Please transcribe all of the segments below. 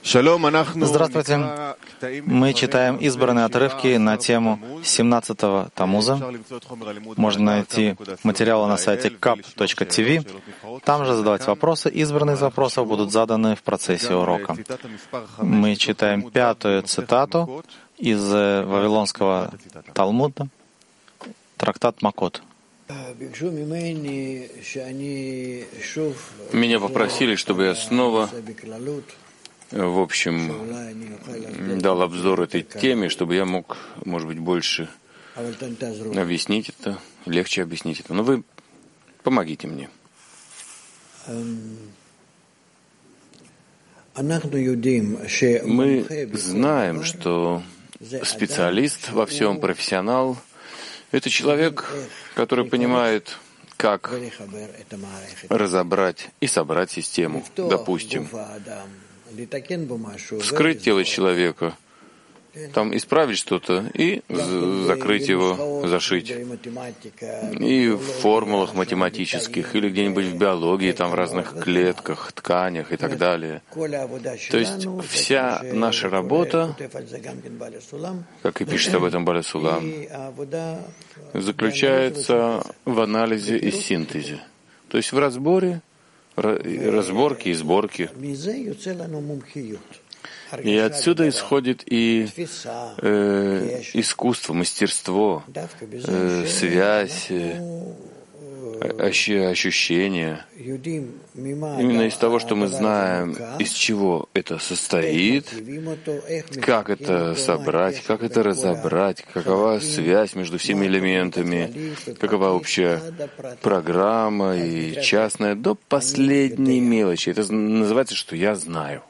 Здравствуйте. Мы читаем избранные отрывки на тему 17-го Тамуза. Можно найти материалы на сайте kap.tv. Там же задавать вопросы. Избранные из вопросов будут заданы в процессе урока. Мы читаем 5-ю цитату из Вавилонского Талмуда, трактат Макот. Меня попросили, чтобы я снова, в общем, дал обзор этой теме, чтобы я мог, может быть, больше объяснить это, легче объяснить это. Но вы помогите мне. Мы знаем, что специалист во всем, профессионал — это человек, который понимает, как разобрать и собрать систему. Допустим, вскрыть тело человека, там исправить что-то и закрыть его, зашить. И в формулах математических, или где-нибудь в биологии, там в разных клетках, тканях и так далее. То есть вся наша работа, как и пишет об этом Баля Сулам, заключается в анализе и синтезе. То есть в разборке и сборке. И отсюда исходит и искусство, мастерство, связь, ощущения. Именно из того, что мы знаем, из чего это состоит, как это собрать, как это разобрать, какова связь между всеми элементами, какова общая программа и частная, до последней мелочи. Это называется, что я знаю.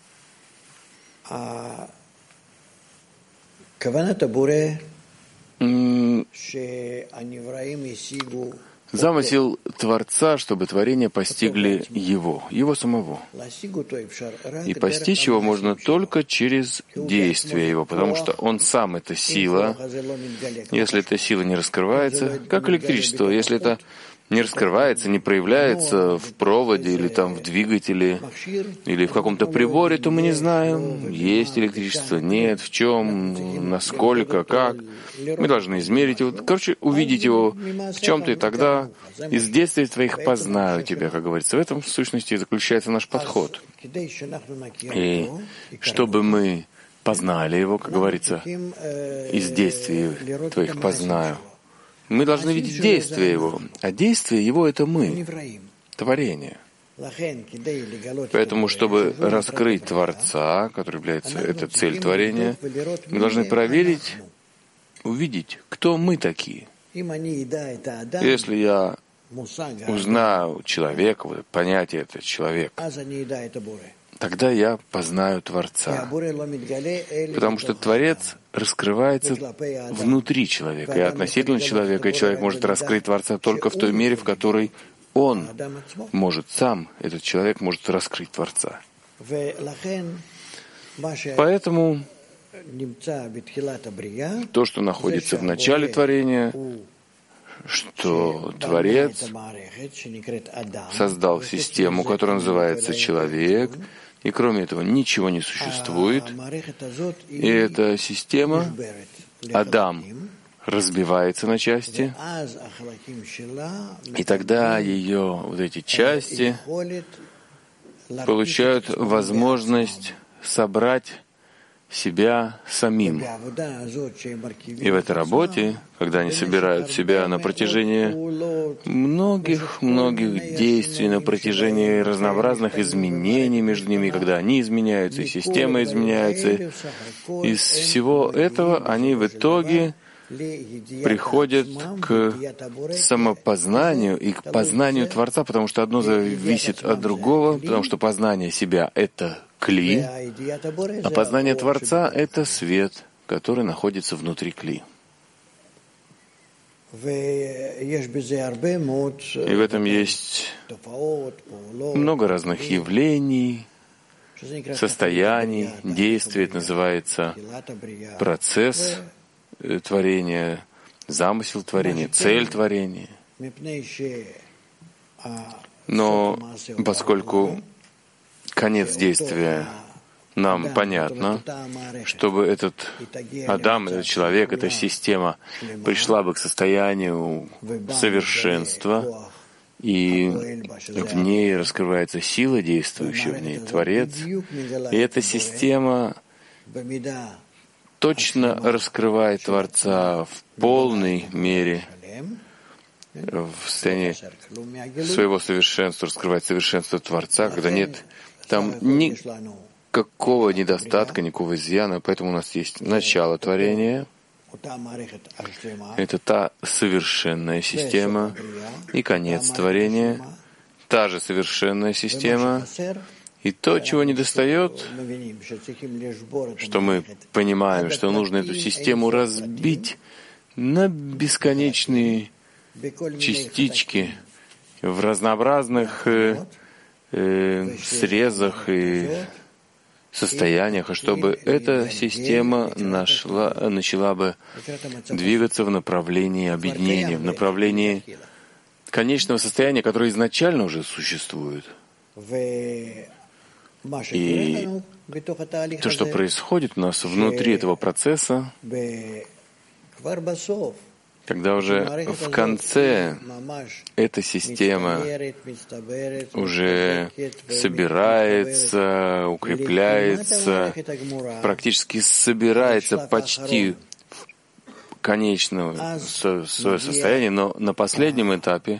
Замысел Творца, чтобы творения постигли Его самого. И постичь Его можно только через действие Его, потому что Он сам — это сила. Если эта сила не раскрывается, как электричество, если это не раскрывается, не проявляется в проводе или там в двигателе или в каком-то приборе, то мы не знаем, есть электричество, нет, в чем, насколько, как. Мы должны измерить его, увидеть его в чем-то, и тогда из действий твоих познаю тебя, как говорится. В этом, в сущности, заключается наш подход. И чтобы мы познали его, как говорится, из действий твоих познаю, мы должны видеть действие Его, а действие Его — это мы, творение. Поэтому, чтобы раскрыть Творца, который является, это цель творения, мы должны проверить, увидеть, кто мы такие. Если я узнаю человека, понятие это человек, тогда я познаю Творца. Потому что Творец раскрывается внутри человека и относительно человека, и человек может раскрыть Творца только в той мере, в которой он может сам, этот человек может раскрыть Творца. Поэтому то, что находится в начале творения, что Творец создал систему, которая называется человек, и кроме этого ничего не существует. И эта система, Адам, разбивается на части, и тогда ее вот эти части получают возможность собрать себя самим. И в этой работе, когда они собирают себя на протяжении многих действий, на протяжении разнообразных изменений между ними, когда они изменяются, и система изменяется, из всего этого они в итоге приходят к самопознанию и к познанию Творца, потому что одно зависит от другого, потому что познание себя — это кли, а познание Творца — это свет, который находится внутри кли. И в этом есть много разных явлений, состояний, действий. Это называется процесс творения, замысел творения, цель творения. Но поскольку конец действия нам понятно, чтобы этот Адам, этот человек, эта система пришла бы к состоянию совершенства, и в ней раскрывается сила, действующая в ней Творец, и эта система точно раскрывает Творца в полной мере, в состоянии своего совершенства, раскрывает совершенство Творца, когда нет там никакого недостатка, никакого изъяна, поэтому у нас есть начало творения, это та совершенная система, и конец творения, та же совершенная система, и то, чего недостает, что мы понимаем, что нужно эту систему разбить на бесконечные частички в разнообразных срезах и состояниях, чтобы эта система начала бы двигаться в направлении объединения, в направлении конечного состояния, которое изначально уже существует. И то, что происходит у нас внутри этого процесса, когда уже в конце эта система уже собирается, укрепляется, практически собирается почти в конечное свое состояние, но на последнем этапе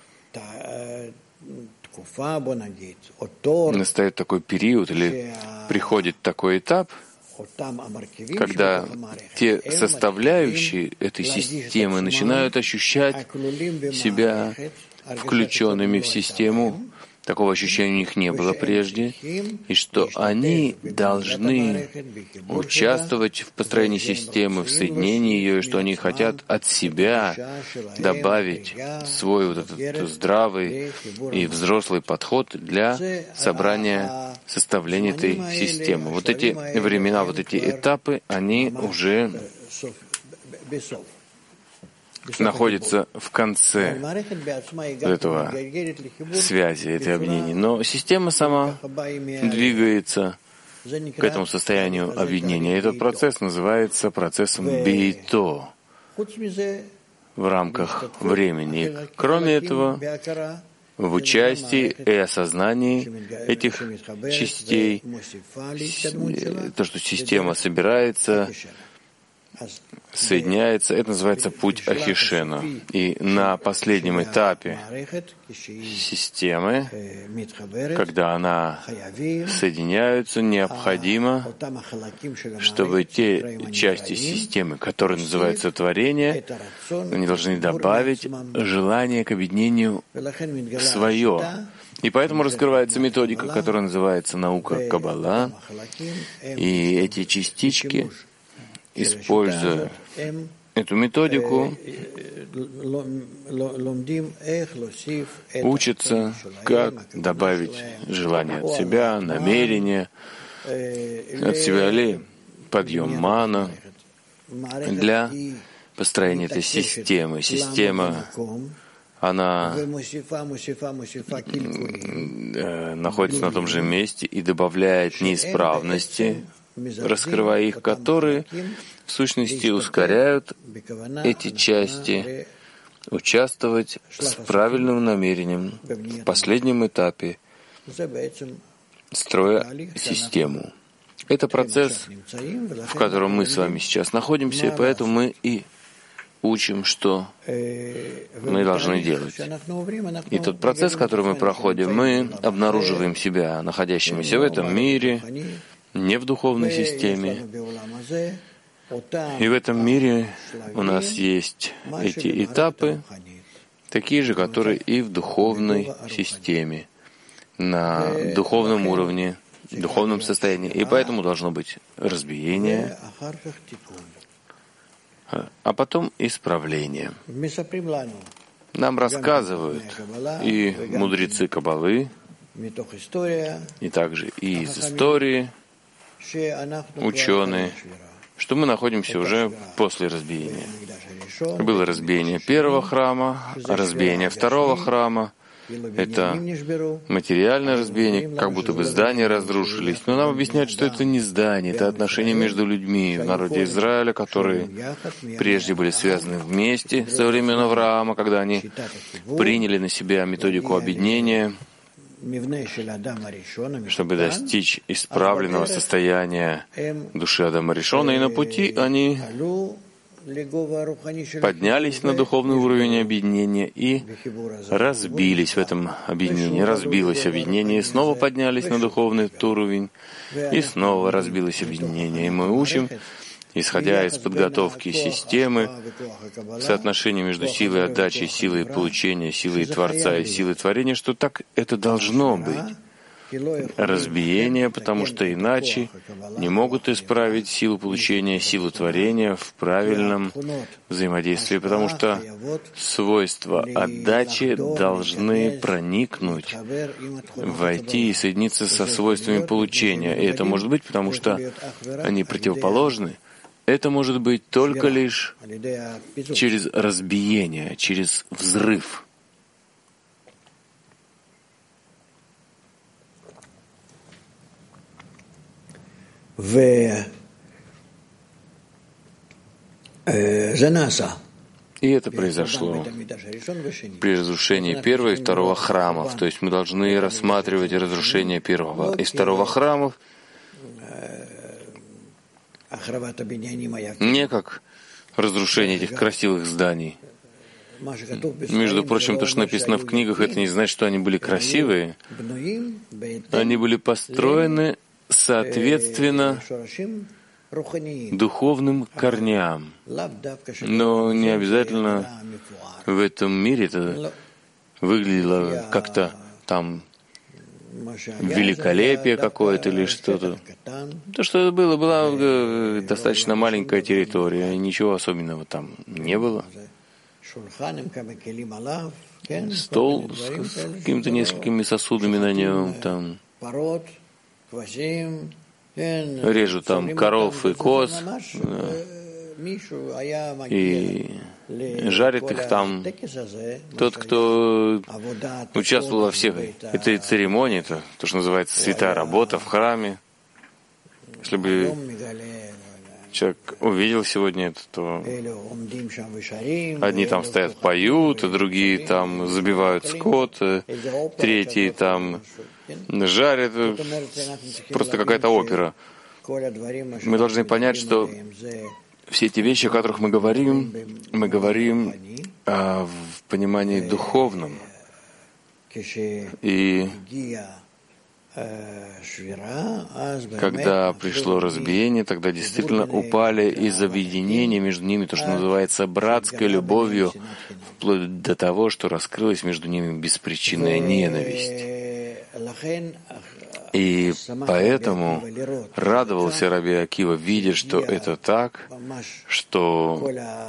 настает такой период или приходит такой этап, когда те составляющие этой системы начинают ощущать себя включенными в систему. Такого ощущения у них не было прежде, и что они должны участвовать в построении системы, в соединении ее, и что они хотят от себя добавить свой вот этот здравый и взрослый подход для собрания, составления этой системы. Вот эти времена, вот эти этапы, они уже находится в конце этого связи, этой объединения. Но система сама двигается к этому состоянию объединения. Этот процесс называется процессом бейто в рамках времени. Кроме этого, в участии и осознании этих частей, то, что система собирается, соединяется, это называется путь Ахишена. И на последнем этапе системы, когда она соединяется, необходимо, чтобы те части системы, которые называются творение, они должны добавить желание к объединению свое. И поэтому раскрывается методика, которая называется наука Каббала, и эти частички, используя эту методику, учатся, как добавить желание от себя, намерение от себя или подъем мана для построения этой системы. Система, она находится на том же месте и добавляет неисправности, раскрывая их, которые в сущности ускоряют эти части участвовать с правильным намерением в последнем этапе строя систему. Это процесс, в котором мы с вами сейчас находимся, и поэтому мы и учим, что мы должны делать. И тот процесс, который мы проходим, мы обнаруживаем себя находящимися в этом мире, не в духовной системе. И в этом мире у нас есть эти этапы, такие же, которые и в духовной системе, на духовном уровне, в духовном состоянии. И поэтому должно быть разбиение, а потом исправление. Нам рассказывают и мудрецы Каббалы, и также и из истории, ученые, что мы находимся уже после разбиения. Было разбиение первого храма, разбиение второго храма, Это материальное разбиение, как будто бы здания разрушились. Но нам объясняют, что это не здание, это отношения между людьми в народе Израиля, которые прежде были связаны вместе со времен Авраама, когда они приняли на себя методику объединения, чтобы достичь исправленного состояния души Адама Ришона, и на пути они поднялись на духовный уровень объединения и разбились в этом объединении. Разбилось объединение, и снова поднялись на духовный уровень, и снова разбилось объединение. И мы учим, исходя из подготовки системы, соотношения между силой отдачи, силой получения, силой Творца и силой творения, что так это должно быть. Разбиение, потому что иначе не могут исправить силу получения, силу творения в правильном взаимодействии, потому что свойства отдачи должны проникнуть, войти и соединиться со свойствами получения. И это может быть, потому что они противоположны. Это может быть только лишь через разбиение, через взрыв. И это произошло при разрушении первого и второго храмов. То есть мы должны рассматривать разрушение первого и второго храмов не как разрушение этих красивых зданий. Между прочим, то, что написано в книгах, это не значит, что они были красивые. Они были построены соответственно духовным корням. Но не обязательно в этом мире это выглядело как-то там великолепие какое-то или что-то. То, что это было, была достаточно маленькая территория, ничего особенного там не было. Стол с какими-то несколькими сосудами на нем, там режут там коров и коз, и жарит их там. Тот, кто участвовал во всех этой церемонии, это то, что называется святая работа в храме. Если бы человек увидел сегодня это, то одни там стоят, поют, а другие там забивают скот, третьи там жарят. Просто какая-то опера. Мы должны понять, что все эти вещи, о которых мы говорим в понимании духовном. И когда пришло разбиение, тогда действительно упали из объединения между ними то, что называется братской любовью, вплоть до того, что раскрылась между ними беспричинная ненависть. И поэтому радовался Раби Акива, видя, что это так, что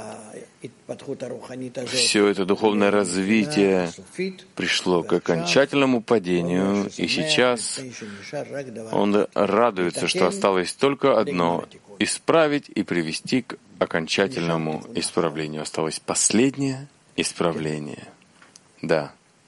все это духовное развитие пришло к окончательному падению, и сейчас он радуется, что осталось только одно — исправить и привести к окончательному исправлению. Осталось последнее исправление. Да.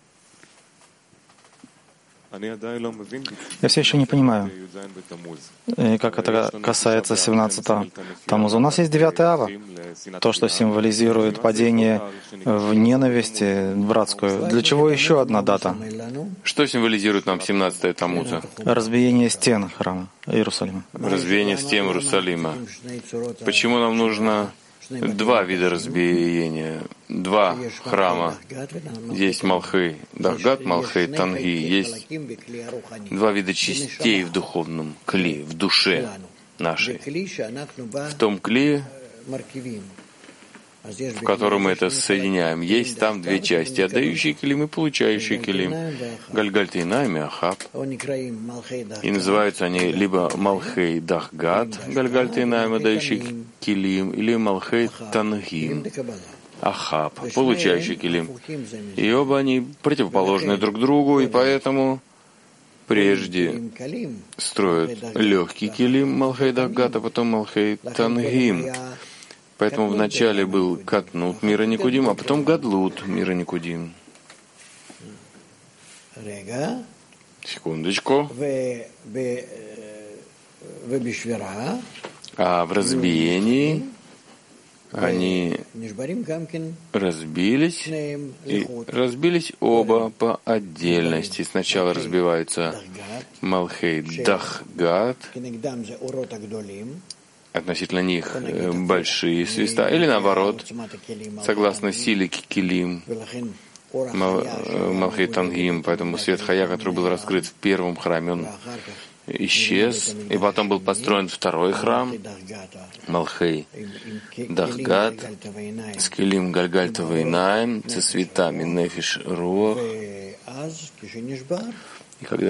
Я все еще не понимаю, как это касается 17-го Тамуза. У нас есть 9 ава, то, что символизирует падение в ненависть братскую. Для чего еще одна дата? Что символизирует нам 17-е Тамуза? Разбиение стен храма Иерусалима. Разбиение стен Иерусалима. Почему нам нужно два вида разбиения, два храма? Есть Малхей Дахгат, Малхей Танги. Есть два вида частей в духовном кли, в душе нашей. В том кли, в котором мы это соединяем, есть там две части: отдающий килим и получающий килим. Гальгаль Тейнаим и Ахаб. И называются они либо Малхей Дахгат, Гальгаль Тейнаим, отдающий килим, или Малхей Тангим, Ахаб, получающий килим. И оба они противоположны друг другу, и поэтому прежде строят легкий килим Малхей Дахгат, а потом Малхей Тангим. Поэтому вначале был Катнут мира Никудим, а потом Гадлут мира Никудим. Секундочку. А в разбиении они разбились, и разбились оба по отдельности. Сначала разбиваются Малхей Дахгат, относительно них большие свиста, или наоборот, согласно силе Килим, Малхей Тангим, поэтому свет Хая, который был раскрыт в первом храме, он исчез, и потом был построен второй храм, Малхей Дахгат, с Килим Гальгальта Вейнаем, со цветами Нефиш Руах. И когда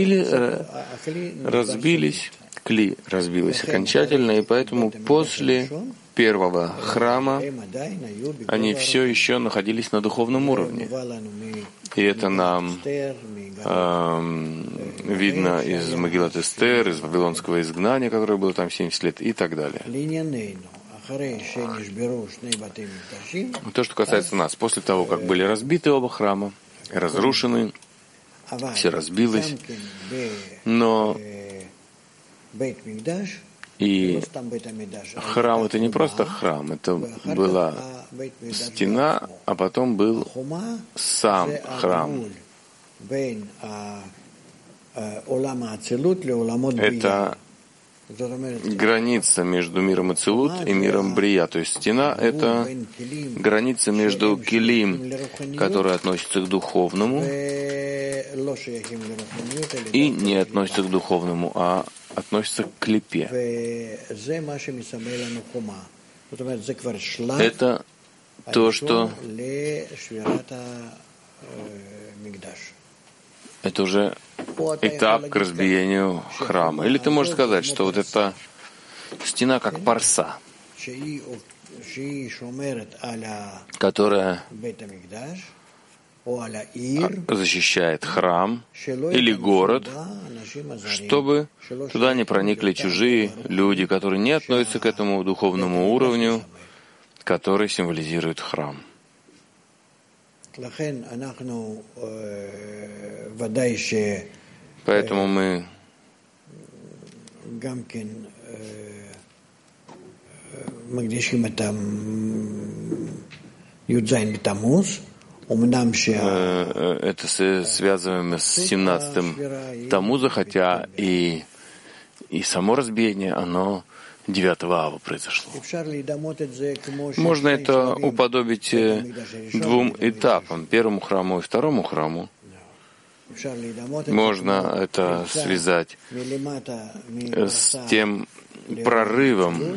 разбились, Кли разбилась окончательно, и поэтому после первого храма они все еще находились на духовном уровне. И это нам видно из Могилат Эстер, из Вавилонского изгнания, которое было там 70 лет, и так далее. То, что касается нас, после того, как были разбиты оба храма, разрушены, все разбилось, но и храм — это не просто храм, это была стена, а потом был сам храм. Это граница между миром Ацилут и миром Брия. То есть стена — это граница между Килим, которые относятся к духовному, и не относятся к духовному, а относятся к клипе. Это то, что это уже этап к разбиению храма. Или ты можешь сказать, что вот эта стена как парса, которая защищает храм или город, чтобы туда не проникли чужие люди, которые не относятся к этому духовному уровню, который символизирует храм. Поэтому мы это связываем с 17-м Тамуза, хотя и само разбиение, оно 9 ава произошло. Можно это уподобить двум этапам, первому храму и второму храму. Можно это связать с тем прорывом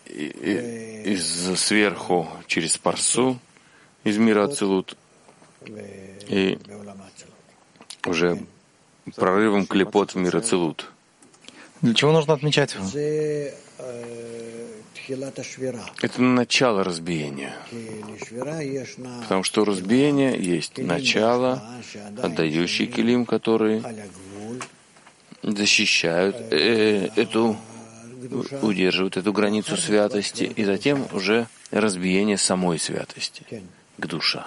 из сверху через Парсу, из мира Ацилут, и уже прорывом клепот в мир Ацилут. Для чего нужно отмечать? Это начало разбиения. Потому что у разбиения есть начало, отдающий килим, которые защищают удерживают эту границу святости, и затем уже разбиение самой святости к душе.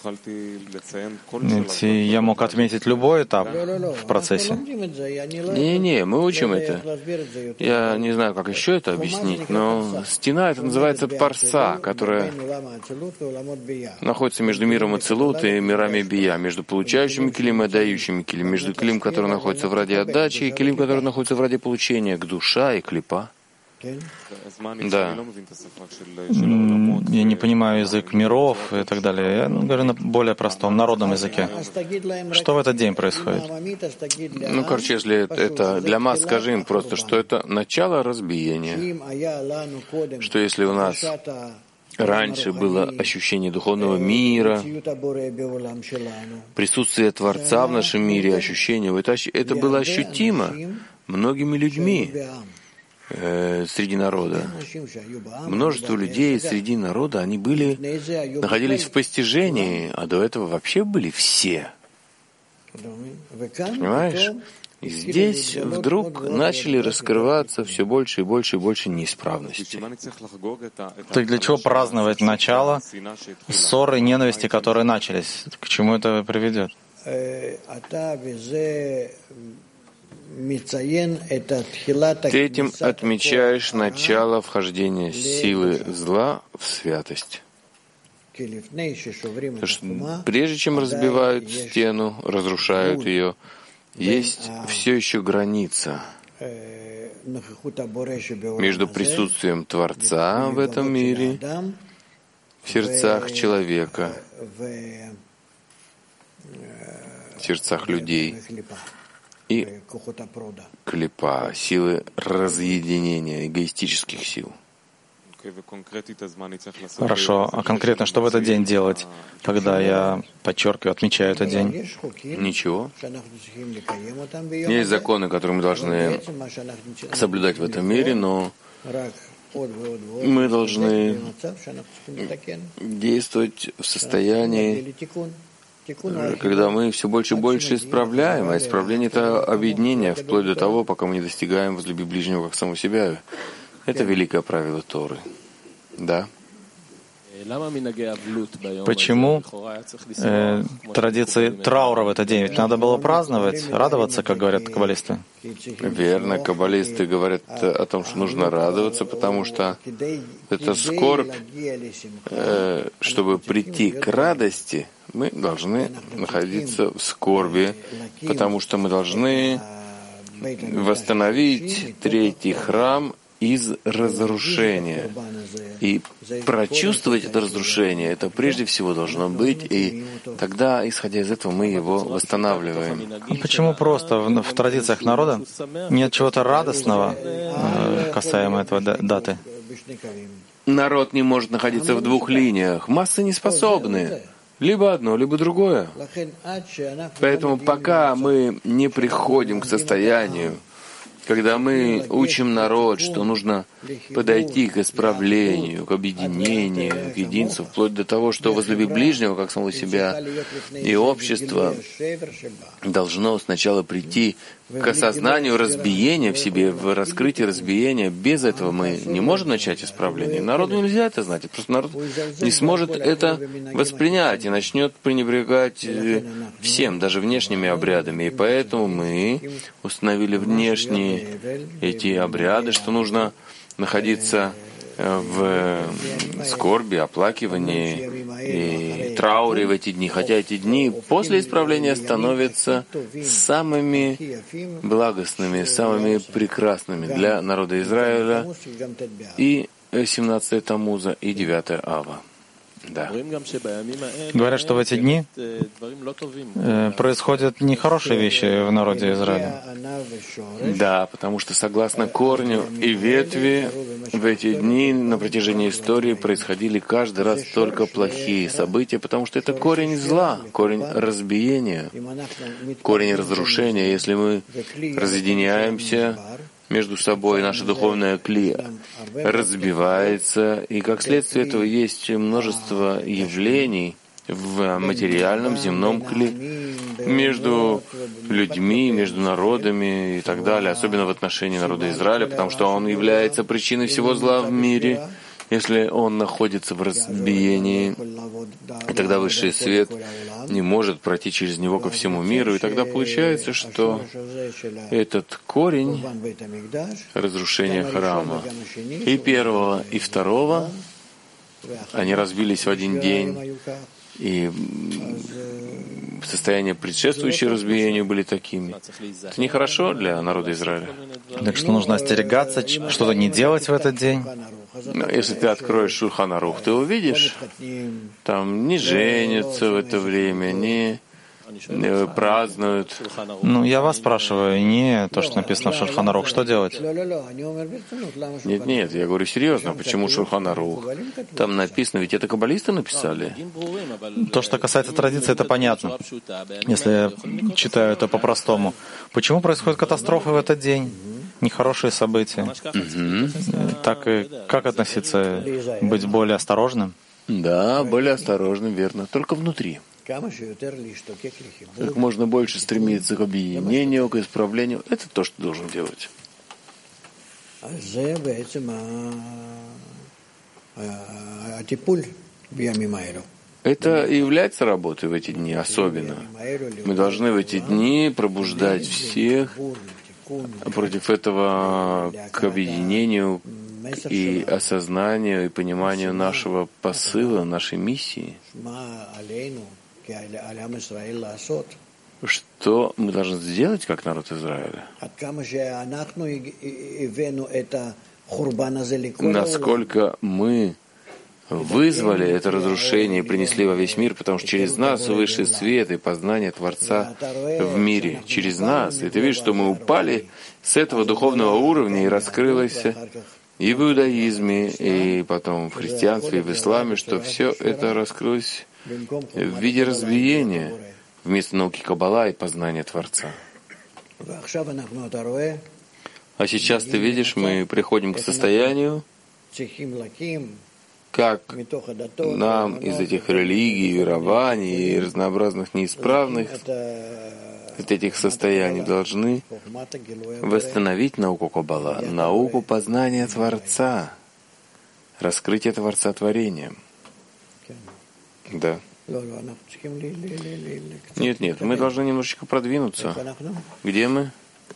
Я мог отметить любой этап в процессе. Не, мы учим это. Я не знаю, как еще это объяснить, но стена — это называется парса, которая находится между миром Ацилут и мирами Бия, между получающими килим и отдающими килим, между килим, который находится в ради отдачи, и килим, который находится в ради получения, к душа и клипа. Да. Я не понимаю язык миров и так далее. Я говорю на более простом, народном языке. Что в этот день происходит? Ну, короче, если это для масс, скажи им просто, что это начало разбиения. Что если у нас раньше было ощущение духовного мира, присутствие Творца в нашем мире, ощущение, это было ощутимо многими людьми среди народа. Множество людей среди народа, они находились в постижении, а до этого вообще были все. Понимаешь? И здесь вдруг начали раскрываться все больше и больше и больше неисправностей. Так для чего праздновать начало ссоры и ненависти, которые начались? К чему это приведет? Ты этим отмечаешь начало вхождения силы зла в святость. Потому что прежде чем разбивают стену, разрушают ее, есть все еще граница между присутствием Творца в этом мире, в сердцах человека, в сердцах людей, и клипа, силы разъединения, эгоистических сил. Хорошо, а конкретно что в этот день делать, когда я подчеркиваю, отмечаю этот день? Ничего. Есть законы, которые мы должны соблюдать в этом мире, но мы должны действовать в состоянии, когда мы все больше и больше исправляем, а исправление — это объединение, вплоть до того, пока мы не достигаем возлюби ближнего как самого себя. Это великое правило Торы. Да. Почему традиции траура в этот день? Ведь надо было праздновать, радоваться, как говорят каббалисты. Верно, каббалисты говорят о том, что нужно радоваться, потому что это скорбь. Чтобы прийти к радости, мы должны находиться в скорби, потому что мы должны восстановить третий храм из разрушения. И прочувствовать это разрушение, это прежде всего должно быть, и тогда, исходя из этого, мы его восстанавливаем. Почему просто в традициях народа нет чего-то радостного касаемо этого даты? Народ не может находиться в двух линиях. Массы не способны. Либо одно, либо другое. Поэтому пока мы не приходим к состоянию, когда мы учим народ, что нужно подойти к исправлению, к объединению, к единству, вплоть до того, что возлюби ближнего, как самого себя, и общество должно сначала прийти к осознанию разбиения в себе, в раскрытии разбиения. Без этого мы не можем начать исправление. Народу нельзя это знать, просто народ не сможет это воспринять и начнет пренебрегать всем, даже внешними обрядами. И поэтому мы установили внешние эти обряды, что нужно находиться в скорби, оплакивании и трауре в эти дни. Хотя эти дни после исправления становятся самыми благостными, самыми прекрасными для народа Израиля и 17 Тамуза и 9 Ава. Да. Говорят, что в эти дни происходят нехорошие вещи в народе Израиля. Да, потому что согласно корню и ветви в эти дни на протяжении истории происходили каждый раз только плохие события, потому что это корень зла, корень разбиения, корень разрушения. Если мы разъединяемся между собой, наша духовная кли разбивается, и как следствие этого есть множество явлений в материальном земном кли между людьми, между народами и так далее, особенно в отношении народа Израиля, потому что он является причиной всего зла в мире. Если он находится в разбиении, и тогда высший свет не может пройти через него ко всему миру, и тогда получается, что этот корень разрушения храма и первого, и второго, они разбились в один день, и состояния, предшествующие разбиению, были такими. Это нехорошо для народа Израиля. Так что нужно остерегаться, что-то не делать в этот день. Но если ты откроешь Шульхан Арух, ты увидишь, там не женятся в это время, не празднуют. Ну, я вас спрашиваю, не то, что написано в Шульхан Арух. Что делать? Нет, я говорю серьезно. Почему Шульхан Арух? Там написано, ведь это каббалисты написали. То, что касается традиции, это понятно. Если я читаю это по-простому. Почему происходят катастрофы в этот день? Нехорошие события. Так и как относиться? Быть более осторожным? Да, более осторожным, верно. Только внутри. Как можно больше стремиться к объединению, к исправлению. Это то, что должен делать. Это и является работой в эти дни особенно. Мы должны в эти дни пробуждать всех против этого к объединению и осознанию и пониманию нашего посыла, нашей миссии. Что мы должны сделать, как народ Израиля? Насколько мы вызвали это разрушение и принесли во весь мир, потому что через нас высший свет и познание Творца в мире. Через нас. И ты видишь, что мы упали с этого духовного уровня и раскрылось и в иудаизме, и потом в христианстве, и в исламе, что все это раскрылось в виде разбиения вместо науки Каббала и познания Творца. А сейчас ты видишь, мы приходим к состоянию, как нам из этих религий, верований и разнообразных неисправных от этих состояний должны восстановить науку Каббала, науку познания Творца, раскрытие Творца творением. Да. Нет, мы должны немножечко продвинуться. Где мы?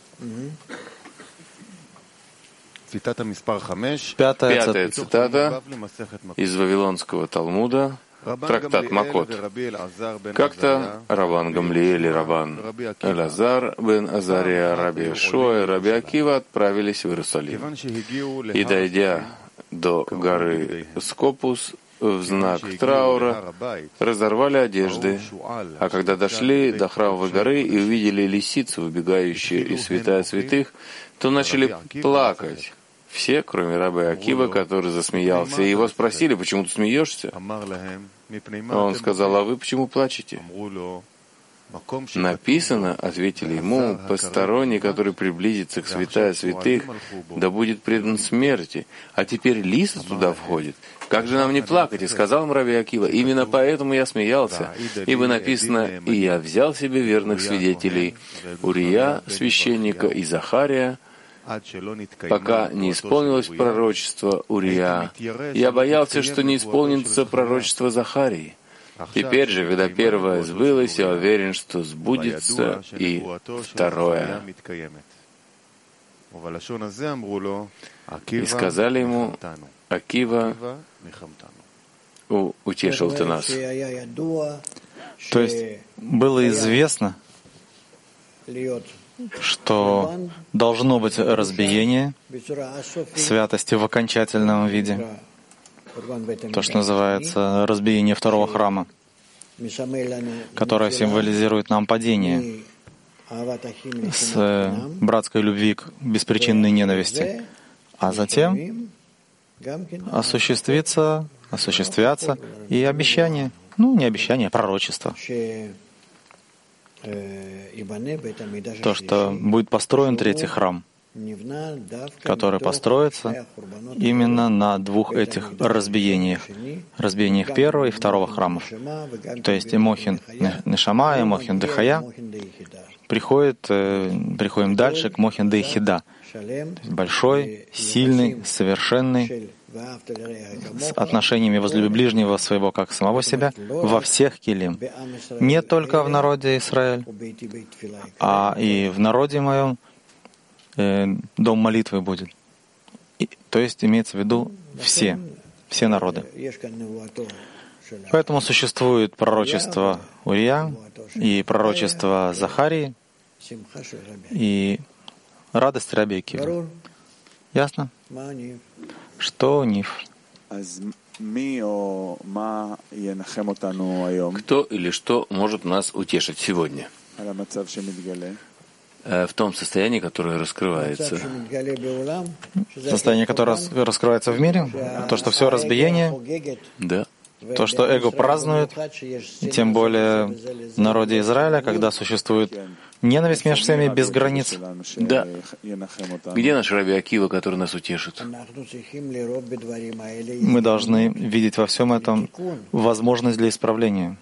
Пятая цитата из Вавилонского Талмуда, трактат Макот. Как-то Раван Гамлиэль и Раван Элазар бен Азария, Раби Йошуа и Раби Акива отправились в Иерусалим. И, дойдя до горы Скопус, в знак траура разорвали одежды, а когда дошли до храмовой горы и увидели лисицу, выбегающую из святая святых, то начали плакать. Все, кроме раби Акива, который засмеялся. И его спросили, почему ты смеешься? А он сказал, а вы почему плачете? Написано, ответили ему, посторонний, который приблизится к святая святых, да будет предан смерти. А теперь лиса туда входит. Как же нам не плакать? И сказал им раби Акива, именно поэтому я смеялся, ибо написано, и я взял себе верных свидетелей, Урия, священника, и Захария, пока не исполнилось пророчество Урия. Я боялся, что не исполнится пророчество Захарии. Теперь же, когда первое сбылось, я уверен, что сбудется и второе. И сказали ему, Акива, утешил ты нас. То есть было известно, что должно быть разбиение святости в окончательном виде, то, что называется разбиение второго храма, которое символизирует нам падение с братской любви к беспричинной ненависти, а затем осуществятся и обещания, не обещания, а пророчества. То, что будет построен третий храм, который построится именно на двух этих разбиениях первого и второго храмов. То есть и Мохин Нешама, и Мохин Дехая. Приходим дальше к Мохин Дейхида. Большой, сильный, совершенный, с отношениями возлюби ближнего своего как самого себя во всех килим. Не только в народе Израиль, а и в народе моем дом молитвы будет. То есть имеется в виду все народы. Поэтому существует пророчество Урия и пророчество Захарии и радость раби Акивы. Ясно? Что Ниф? Кто или что может нас утешить сегодня? В том состоянии, которое раскрывается. Состояние, которое раскрывается в мире, то, что все разбиение, да. То, что эго празднует, и тем более в народе Израиля, когда существует ненависть между всеми без границ. Да. Где наш раби Акива, который нас утешит? Мы должны видеть во всем этом возможность для исправления.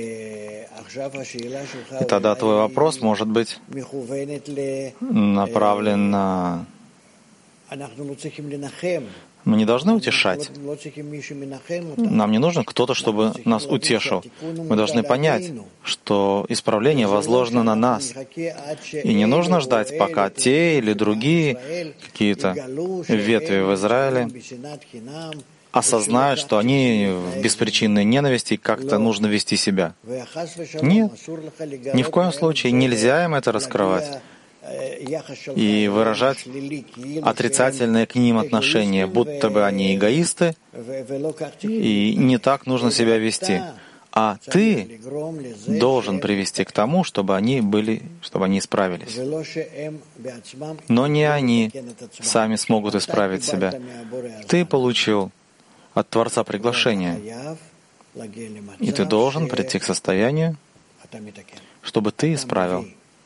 И тогда твой вопрос может быть направлен на Мы не должны утешать. Нам не нужен кто-то, чтобы нас утешил. Мы должны понять, что исправление возложено на нас. И не нужно ждать, пока те или другие какие-то ветви в Израиле осознают, что они в беспричинной ненависти, как-то нужно вести себя. Нет, ни в коем случае нельзя им это раскрывать и выражать отрицательное к ним отношение, будто бы они эгоисты, и не так нужно себя вести. А ты должен привести к тому, чтобы они исправились. Но не они сами смогут исправить себя. Ты получил от Творца приглашение, и ты должен прийти к состоянию, чтобы ты исправил.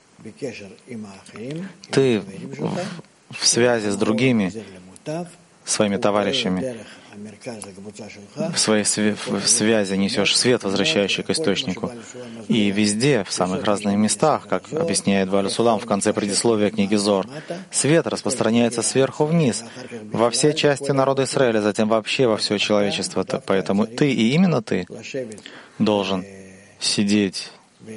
Ты в связи с другими, своими товарищами, в своей связи несешь свет, возвращающий к источнику. И везде, в самых разных местах, как объясняет Бааль Сулам в конце предисловия книги Зор, свет распространяется сверху вниз, во все части народа Израиля, затем вообще во все человечество. Поэтому ты, и именно ты, должен сидеть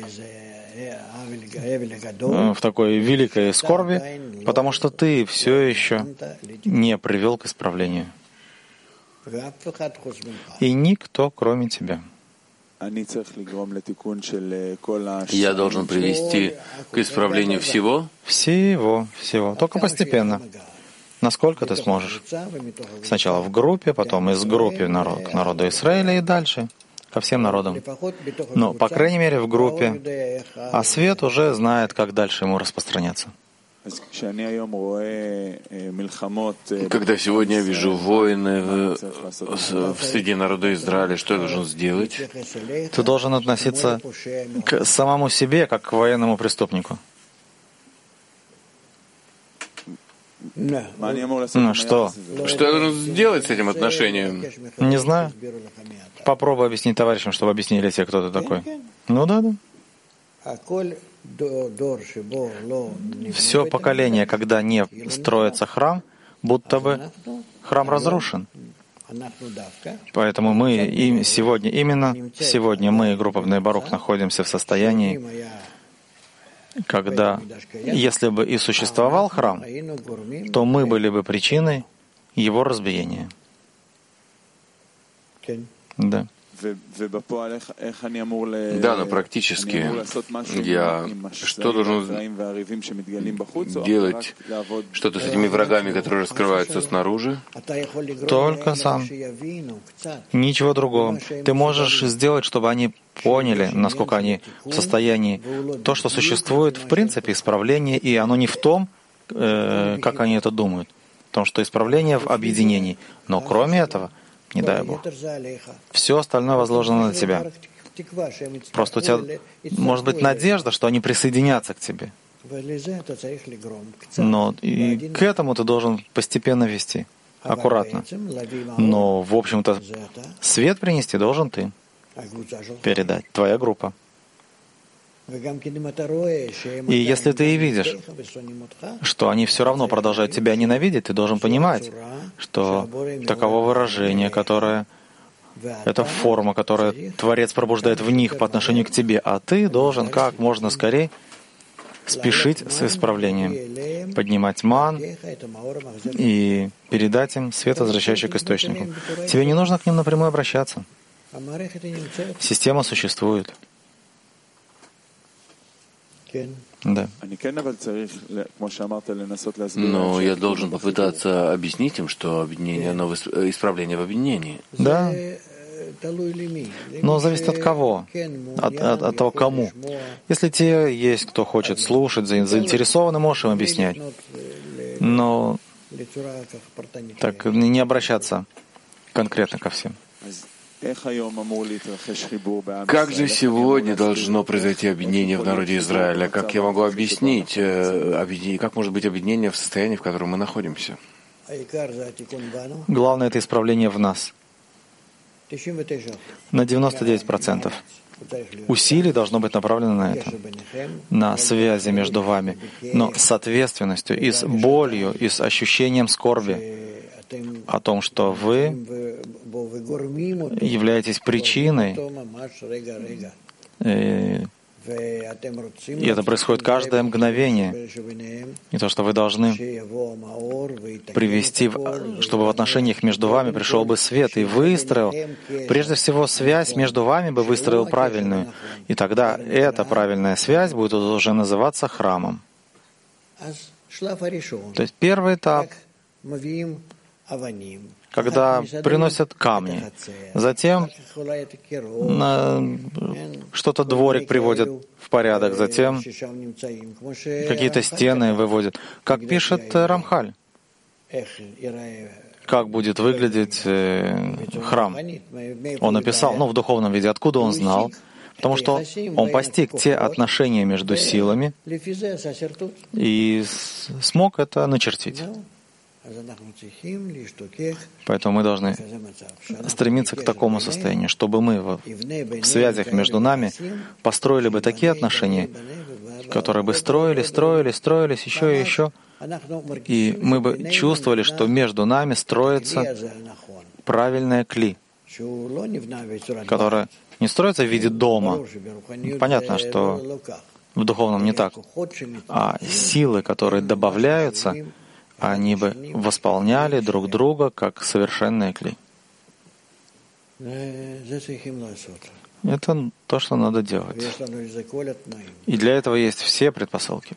в такой великой скорби, потому что ты все еще не привел к исправлению. И никто, кроме тебя. Я должен привести к исправлению всего? Всего. Только постепенно. Насколько ты сможешь. Сначала в группе, потом из группы к народу Израиля и дальше ко всем народам. Но, по крайней мере, в группе. А свет уже знает, как дальше ему распространяться. Когда сегодня я вижу войны среди народа Израиля, что я должен сделать? Ты должен относиться к самому себе, как к военному преступнику. Что? Что я должен сделать с этим отношением? Не знаю. Попробуй объяснить товарищам, чтобы объяснили тебе, кто ты такой. Ну да. Все поколение, когда не строится храм, будто бы храм разрушен. Поэтому мы сегодня мы, группа Бней Барух, находимся в состоянии, когда, если бы и существовал храм, то мы были бы причиной его разбиения. Да. Да, но практически я что должен делать? Что-то с этими врагами, которые раскрываются снаружи? Только сам. Ничего другого. Ты можешь сделать, чтобы они поняли, насколько они в состоянии. То, что существует, в принципе, исправление, и оно не в том, как они это думают. В том, что исправление в объединении. Но кроме этого, не дай Бог, все остальное возложено на тебя. Просто у тебя может быть надежда, что они присоединятся к тебе. Но и к этому ты должен постепенно вести, аккуратно. Но, в общем-то, свет принести должен ты, передать, твоя группа. И если ты и видишь, что они все равно продолжают тебя ненавидеть, ты должен понимать, что таково выражение, которое это форма, которую Творец пробуждает в них по отношению к тебе, а ты должен как можно скорее спешить с исправлением, поднимать ман и передать им свет, возвращающий к источнику. Тебе не нужно к ним напрямую обращаться. Система существует. Да. Но я должен попытаться объяснить им, что объединение, исправление в объединении. Да. Но зависит от кого? От того, кому. Если те есть, кто хочет слушать, заинтересованы, можешь им объяснять. Но так не обращаться конкретно ко всем. Как же сегодня должно произойти объединение в народе Израиля? Как я могу объяснить, как может быть объединение в состоянии, в котором мы находимся? Главное — это исправление в нас. На 99%. Усилий должно быть направлено на это, на связи между вами, но с ответственностью и с болью, и с ощущением скорби. о том, что вы являетесь причиной, и это происходит каждое мгновение. И то, что вы должны привести, чтобы в отношениях между вами пришел бы свет и выстроил, прежде всего, связь между вами бы выстроил правильную. И тогда эта правильная связь будет уже называться храмом. То есть первый этап, когда приносят камни, затем что-то дворик приводят в порядок, затем какие-то стены выводят. Как пишет Рамхаль, как будет выглядеть храм. Он написал, в духовном виде, откуда он знал, потому что он постиг те отношения между силами и смог это начертить. Поэтому мы должны стремиться к такому состоянию, чтобы мы в связях между нами построили бы такие отношения, которые бы строились еще и еще, и мы бы чувствовали, что между нами строится правильное кли, которое не строится в виде дома. Понятно, что в духовном не так, а силы, которые добавляются, они бы восполняли друг друга как совершенные кли. Это то, что надо делать. И для этого есть все предпосылки.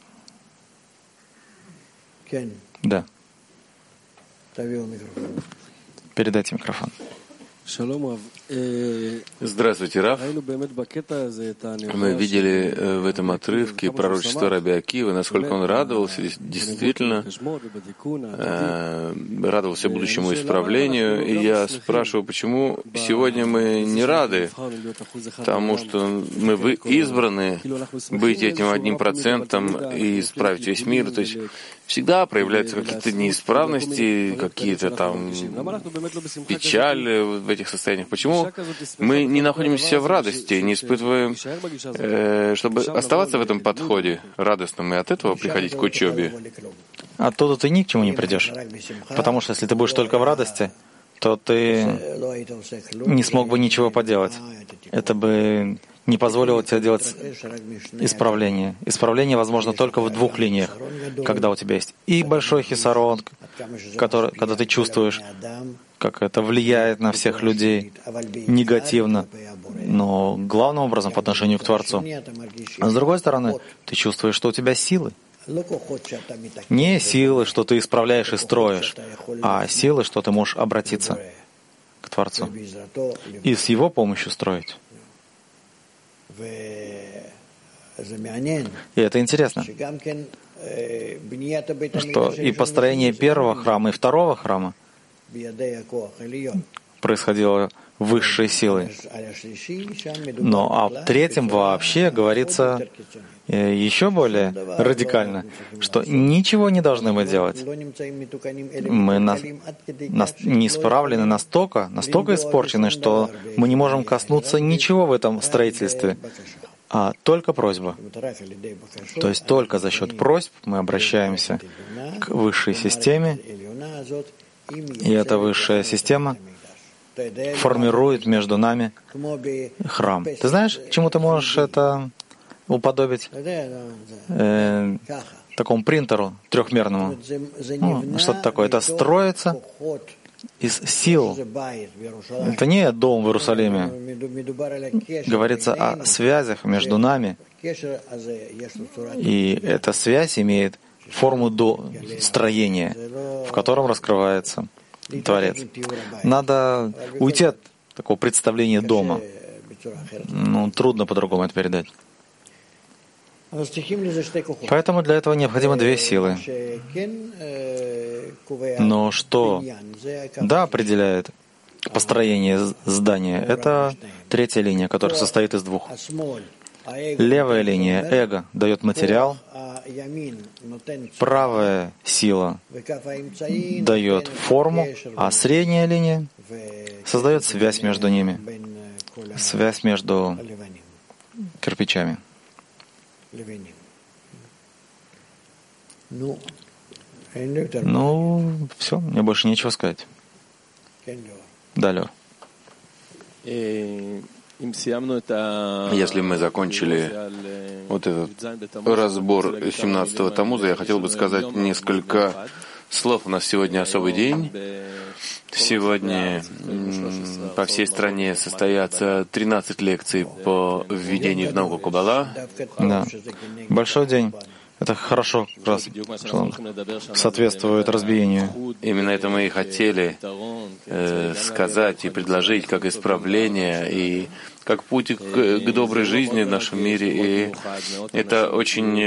Да. Передайте микрофон. Здравствуйте, Рав. Мы видели в этом отрывке пророчество Раби Акивы, насколько он радовался, действительно радовался будущему исправлению. И я спрашиваю, почему сегодня мы не рады тому, что мы избраны быть этим 1% и исправить весь мир. То есть всегда проявляются какие-то неисправности, какие-то там печали в этих состояниях. Почему мы не находимся в радости, не испытываем, чтобы оставаться в этом подходе радостном и от этого приходить к учебе? Оттуда ты ни к чему не придешь. Потому что если ты будешь только в радости, то ты не смог бы ничего поделать. Это бы не позволило тебе делать исправление. Исправление возможно только в двух линиях, когда у тебя есть и большой хисарон, когда ты чувствуешь, как это влияет на всех людей негативно, но главным образом по отношению к Творцу. А с другой стороны, ты чувствуешь, что у тебя силы. Не силы, что ты исправляешь и строишь, а силы, что ты можешь обратиться к Творцу и с Его помощью строить. И это интересно, что и построение первого храма, и второго храма происходило высшей силой. Но о третьем вообще говорится еще более радикально, что ничего не должны мы делать. Мы не исправлены настолько испорчены, что мы не можем коснуться ничего в этом строительстве, а только просьба. То есть только за счет просьб мы обращаемся к высшей системе, и эта высшая система формирует между нами храм. Ты знаешь, чему ты можешь это уподобить? Такому принтеру трехмерному. Что-то такое. Это строится из сил. Это не дом в Иерусалиме. Говорится о связях между нами. И эта связь имеет форму строения, в котором раскрывается Творец. Надо уйти от такого представления дома. Трудно по-другому это передать. Поэтому для этого необходимы две силы. Но что определяет построение здания? Это третья линия, которая состоит из двух. Левая линия, эго, дает материал. Правая сила дает форму, а средняя линия создает связь между ними, связь между кирпичами. Все, мне больше нечего сказать. Да, Лёр. Если мы закончили вот этот разбор 17-го Тамуза, я хотел бы сказать несколько слов. У нас сегодня особый день. Сегодня по всей стране состоятся 13 лекций по введению в науку Каббала. Да. Большой день. Это хорошо, как раз, что он соответствует разбиению. Именно это мы и хотели сказать и предложить как исправление и как путь к доброй жизни в нашем мире. И это очень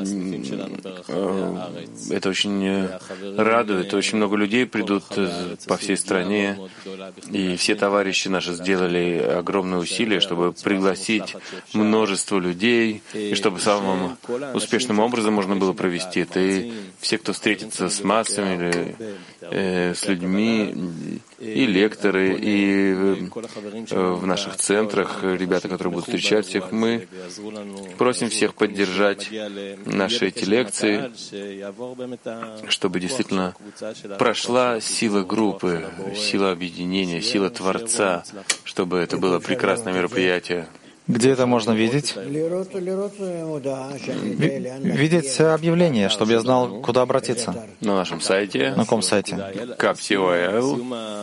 радует. Очень много людей придут по всей стране. И все товарищи наши сделали огромные усилия, чтобы пригласить множество людей, и чтобы самым успешным образом можно было провести это. И все, кто встретится с массами или с людьми, и лекторы, и в наших центрах, ребята, которые будут встречать всех, мы просим всех поддержать наши эти лекции, чтобы действительно прошла сила группы, сила объединения, сила Творца, чтобы это было прекрасное мероприятие. Где это можно видеть? Видеть объявление, чтобы я знал, куда обратиться. На нашем сайте. На каком сайте? Kap.co.il.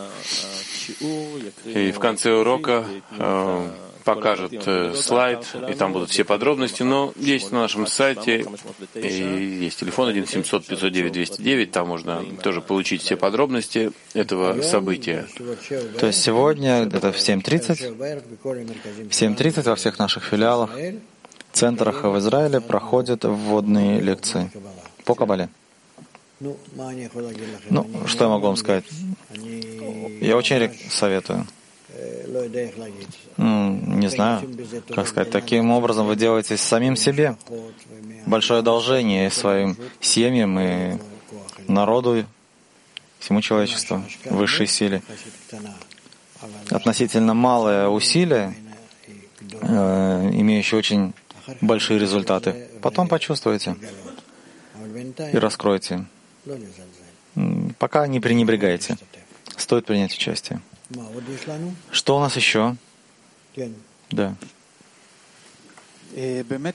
И в конце урока покажет слайд, и там будут все подробности, но есть на нашем сайте, и есть телефон 1-700-509-209, там можно тоже получить все подробности этого события. То есть сегодня, это в 7:30, в 7:30 во всех наших филиалах, центрах в Израиле проходят вводные лекции по Каббале. Ну, что я могу вам сказать? Я очень советую. Не знаю, как сказать. Таким образом вы делаете самим себе большое одолжение своим семьям и народу, всему человечеству, высшей силе. Относительно малое усилие, имеющее очень большие результаты. Потом почувствуете и раскроете. Пока не пренебрегайте. Стоит принять участие. Что у нас еще? Да. На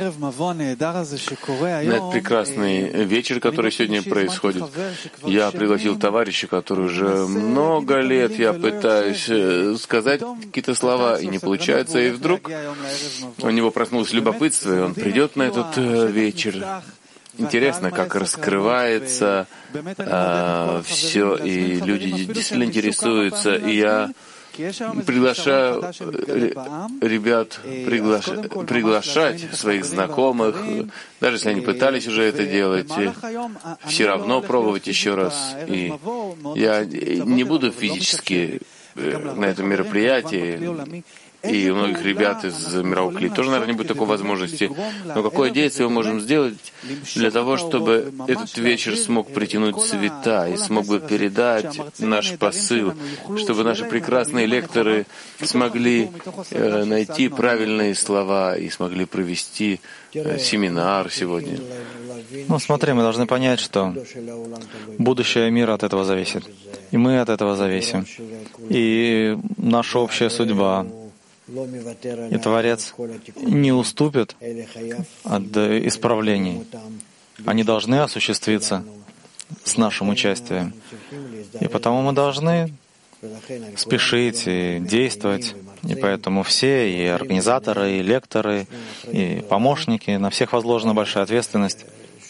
этот прекрасный вечер, который сегодня происходит, я пригласил товарища, который уже много лет я пытаюсь сказать какие-то слова, и не получается, и вдруг у него проснулось любопытство, и он придет на этот вечер. Интересно, как раскрывается все, и люди действительно интересуются, и я приглашаю ребят приглашать своих знакомых, даже если они пытались уже это делать, все равно пробовать еще раз. И я не буду физически на этом мероприятии, и у многих ребят из мирового клипа тоже, наверное, не будет такой возможности. Но какое действие мы можем сделать для того, чтобы этот вечер смог притянуть цвета и смог бы передать наш посыл, чтобы наши прекрасные лекторы смогли найти правильные слова и смогли провести семинар сегодня. Ну, смотри, мы должны понять, что будущее мира от этого зависит. И мы от этого зависим. И наша общая судьба. И Творец не уступит от исправлений. Они должны осуществиться с нашим участием. И потому мы должны спешить и действовать. И поэтому все, и организаторы, и лекторы, и помощники, на всех возложена большая ответственность.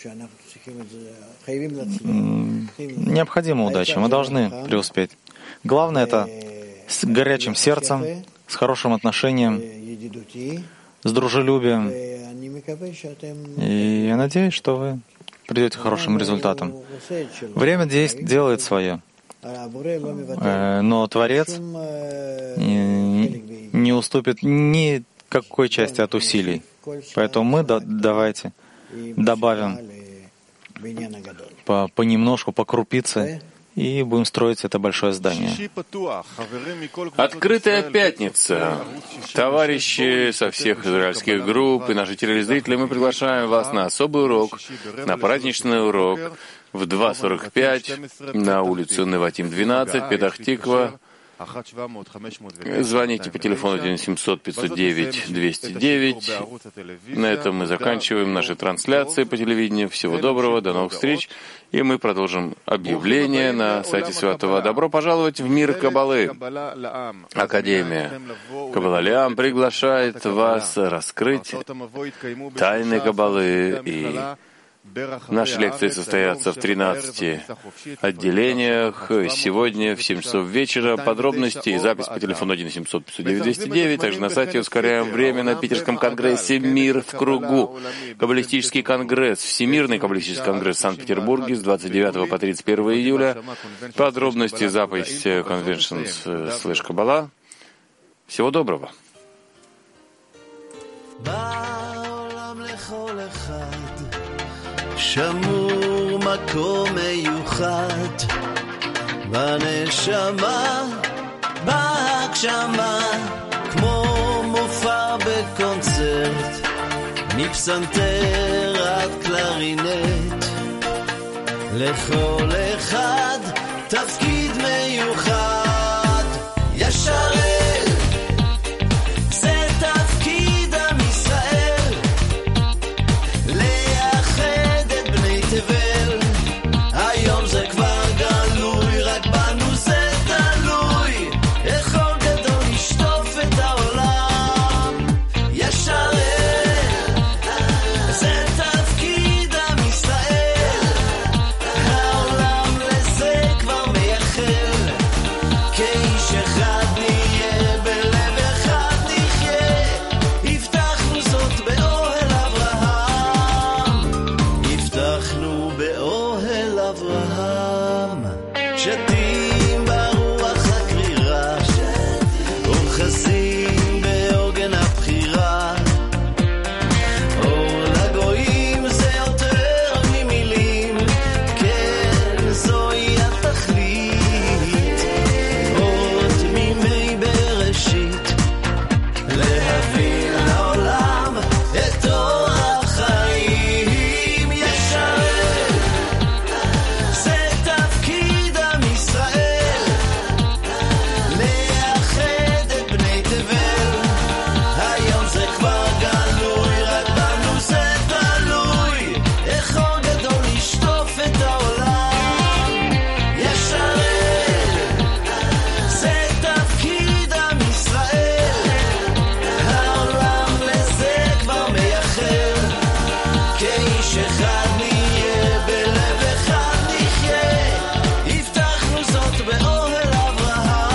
Необходима удача, мы должны преуспеть. Главное — это с горячим сердцем, с хорошим отношением, с дружелюбием. И я надеюсь, что вы придете к хорошим результатам. Время делает свое. Но Творец не уступит ни какой части от усилий. Поэтому мы давайте добавим понемножку, по крупице, и будем строить это большое здание. Открытая пятница. Товарищи со всех израильских групп и наши телезрители, мы приглашаем вас на особый урок, на праздничный урок, в 2:45 на улицу Неватим 12, Петах-Тиква. Звоните по телефону 1-700-509-209. На этом мы заканчиваем наши трансляции по телевидению. Всего доброго, до новых встреч. И мы продолжим объявление на сайте Святого. Добро пожаловать в мир Каббалы. Академия Каббала Лиам приглашает вас раскрыть тайны Каббалы. И наши лекции состоятся в 13 отделениях. Сегодня в 7 часов вечера. Подробности и запись по телефону 1-700-509-209. Также на сайте ускоряем время на Питерском конгрессе «Мир в кругу». Каббалистический конгресс, Всемирный каббалистический конгресс в Санкт-Петербурге с 29 по 31 июля. Подробности, запись conventions/Каббала. Всего доброго. שמור מקום מיוחד בנשמה, בהגשמה, כמו מופע בקונצרט, מפסנתר עד קלרינט, לכל אחד תפקיד מיוחד. ישרת, זה תפקיד עם ישראל, היום זה כבר גלוי, רק בנו זה תלוי, איך אור גדול ישטוף את העולם. ישרת, זה תפקיד עם ישראל, העולם לזה כבר מייחל, כאיש אחד נהיה, בלב אחד נחיה, הבטחנו זאת באוהל אברהם, הבטחנו באוהל אברהם, שתים ברוח הקרירה, אוחזים בעוגן הבחירה, אור לגויים זה יותר ממילים, כן זוהי התכלית, עוד מימי בראשית, להביא לעולם את אור החיים. ישרת, זה תפקיד עם ישראל, לאחד את בני תבל, היום זה כבר גלוי, רק בנו זה תלוי, איך אור גדול ישטוף את העולם. ישרת, זה תפקיד עם ישראל, העולם לזה כבר מייחל, כאיש אחד נהיה, בלב אחד נחיה, הבטחנו זאת באוהל אברהם.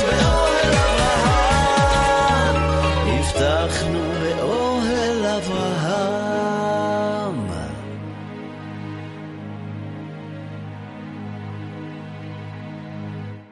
הבטחנו באוהל אברהם.